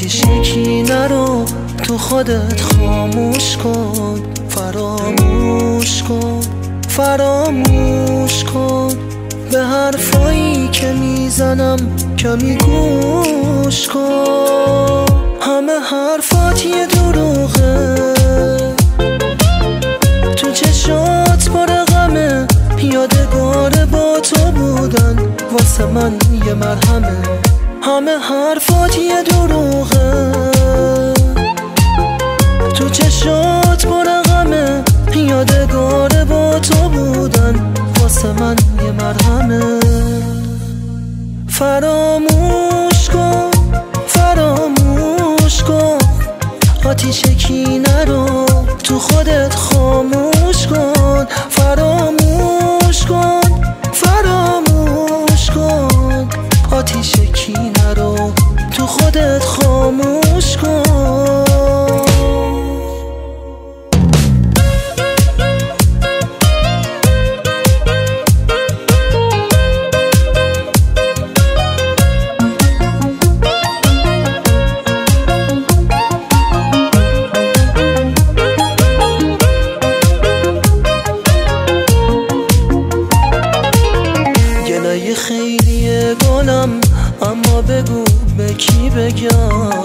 آتیش کینه رو تو خودت خاموش کن، فراموش کن، فراموش کن. به حرفایی که میزنم کمی گوش کن. همه حرفات یه دروغه، تو چشات پر غمه، یادگار با تو بودن واسه من یه مرهمه. همه حرفات یه دروغه، تو چشات پر غمه، یادگار با تو بودن واسه من یه مرهمه. فراموش کن، فراموش کن، آتیش کینه رو تو خودت خاموش کن. فراموش کن، فراموش کن، آتیش کینه رو تو خودت خاموش کن. خیلیه گلم، اما بگو به کی بگم؟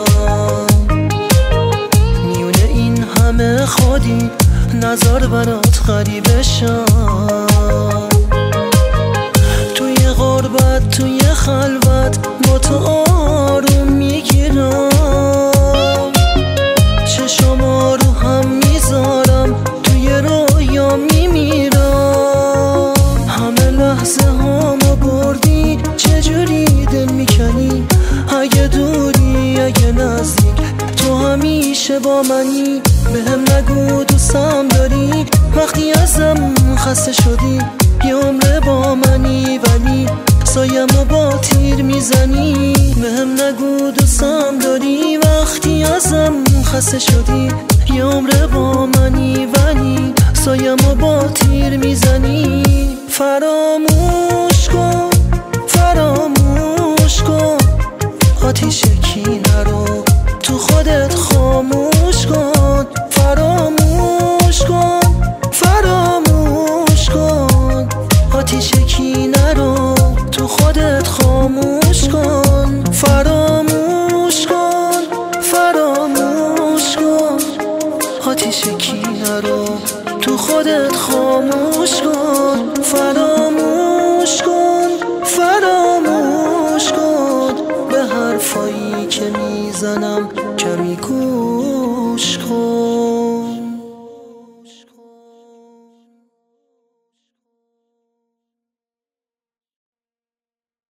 میونه این همه خودی نظر برات غریبه شم. توی غربت توی خلوت با تو آروم میگیرم، چشما رو هم میذارم توی رویا میمیرم. همه لحظه هامو بردی، چجوری دل میکنی؟ اگه دوری اگه نزدیک، تو همیشه با منی. بهم نگو دوستم داری، وقتی ازم خسته شدی یه عمر با منی، ولی سایمو با تیر میزنی. بهم نگو دوستم داری، وقتی ازم خسته شدی یه عمر با منی، ولی سایمو با تیر میزنی. فراموش کن، فراموش کن، آتیش کینه رو تو خودت خاموش کن. فراموش کن، فراموش کن، آتیش کینه رو تو خودت خاموش کن. فراموش کن، فراموش کن، آتیش کینه رو تو خودت خاموش کن. فراموش کن، فراموش کن، به حرفایی که میزنم کمی گوش کن.